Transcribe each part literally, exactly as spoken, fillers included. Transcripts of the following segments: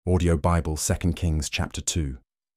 Audio Bible, Second Kings chapter two.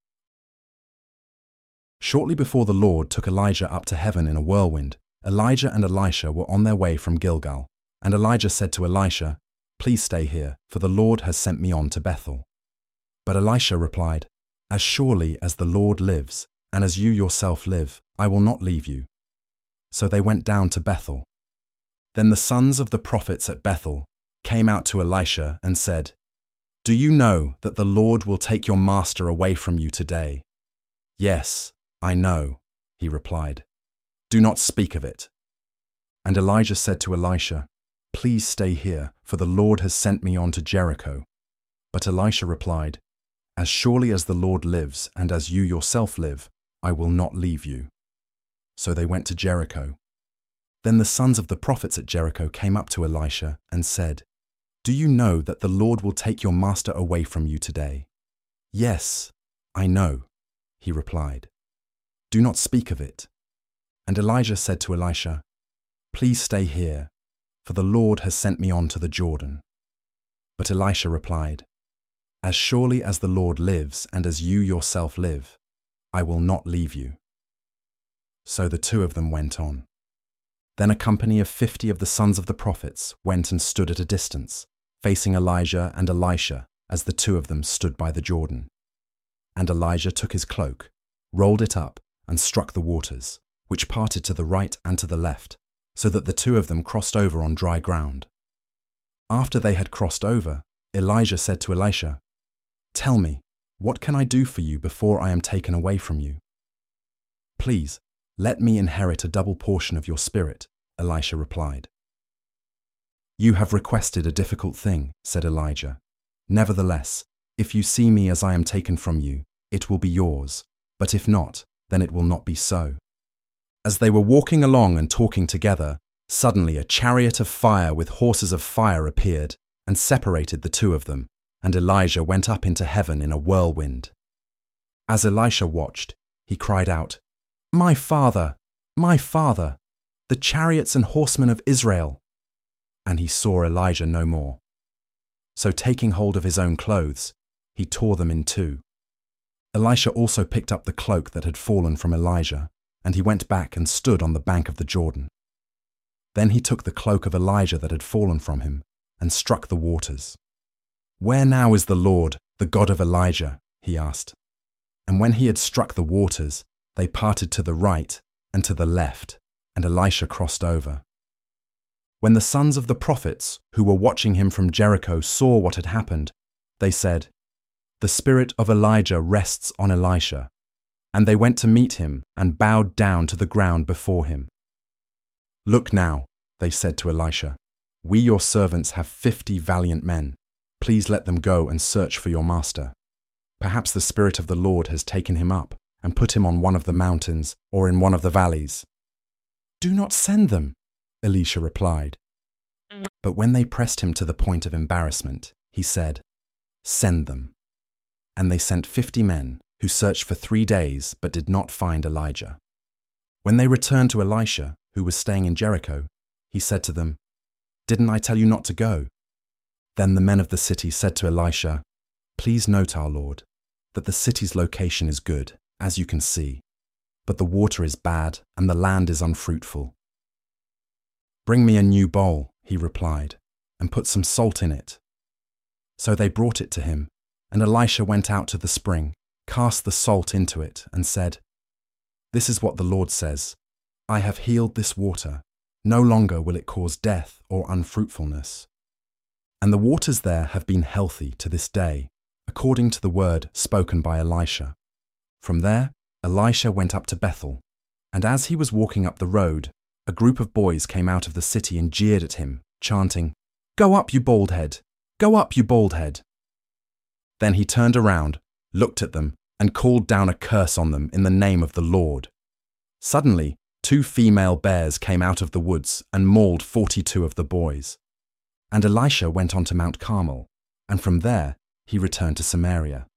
Shortly before the Lord took Elijah up to heaven in a whirlwind, Elijah and Elisha were on their way from Gilgal. And Elijah said to Elisha, "Please stay here, for the Lord has sent me on to Bethel." But Elisha replied, "As surely as the Lord lives, and as you yourself live, I will not leave you." So they went down to Bethel. Then the sons of the prophets at Bethel came out to Elisha and said, "Do you know that the Lord will take your master away from you today?" "Yes, I know," he replied. "Do not speak of it." And Elijah said to Elisha, "Please stay here, for the Lord has sent me on to Jericho." But Elisha replied, "As surely as the Lord lives, and as you yourself live, I will not leave you." So they went to Jericho. Then the sons of the prophets at Jericho came up to Elisha and said, "Do you know that the Lord will take your master away from you today?" "Yes, I know," he replied. "Do not speak of it." And Elijah said to Elisha, "Please stay here, for the Lord has sent me on to the Jordan." But Elisha replied, "As surely as the Lord lives and as you yourself live, I will not leave you." So the two of them went on. Then a company of fifty of the sons of the prophets went and stood at a distance, facing Elijah and Elisha as the two of them stood by the Jordan. And Elijah took his cloak, rolled it up, and struck the waters, which parted to the right and to the left, so that the two of them crossed over on dry ground. After they had crossed over, Elijah said to Elisha, "Tell me, what can I do for you before I am taken away from you?" "Please, let me inherit a double portion of your spirit," Elisha replied. "You have requested a difficult thing," said Elijah. "Nevertheless, if you see me as I am taken from you, it will be yours, but if not, then it will not be so." As they were walking along and talking together, suddenly a chariot of fire with horses of fire appeared and separated the two of them, and Elijah went up into heaven in a whirlwind. As Elisha watched, he cried out, "My father, my father, the chariots and horsemen of Israel!" And he saw Elijah no more. So taking hold of his own clothes, he tore them in two. Elisha also picked up the cloak that had fallen from Elijah, and he went back and stood on the bank of the Jordan. Then he took the cloak of Elijah that had fallen from him and struck the waters. "Where now is the Lord, the God of Elijah?" he asked. And when he had struck the waters, they parted to the right and to the left, and Elisha crossed over. When the sons of the prophets who were watching him from Jericho saw what had happened, they said, "The spirit of Elijah rests on Elisha." And they went to meet him and bowed down to the ground before him. "Look now," they said to Elisha, "we your servants have fifty valiant men. Please let them go and search for your master. Perhaps the Spirit of the Lord has taken him up and put him on one of the mountains or in one of the valleys." "Do not send them," Elisha replied. But when they pressed him to the point of embarrassment, he said, "Send them." And they sent fifty men, who searched for three days but did not find Elijah. When they returned to Elisha, who was staying in Jericho, he said to them, "Didn't I tell you not to go?" Then the men of the city said to Elisha, "Please note, our lord, that the city's location is good, as you can see, but the water is bad and the land is unfruitful." "Bring me a new bowl," he replied, "and put some salt in it." So they brought it to him, and Elisha went out to the spring, cast the salt into it, and said, "This is what the Lord says, I have healed this water. No longer will it cause death or unfruitfulness." And the waters there have been healthy to this day, according to the word spoken by Elisha. From there, Elisha went up to Bethel, and as he was walking up the road, a group of boys came out of the city and jeered at him, chanting, "Go up, you bald head! Go up, you bald head!" Then he turned around, looked at them, and called down a curse on them in the name of the Lord. Suddenly, two female bears came out of the woods and mauled forty-two of the boys. And Elisha went on to Mount Carmel, and from there he returned to Samaria.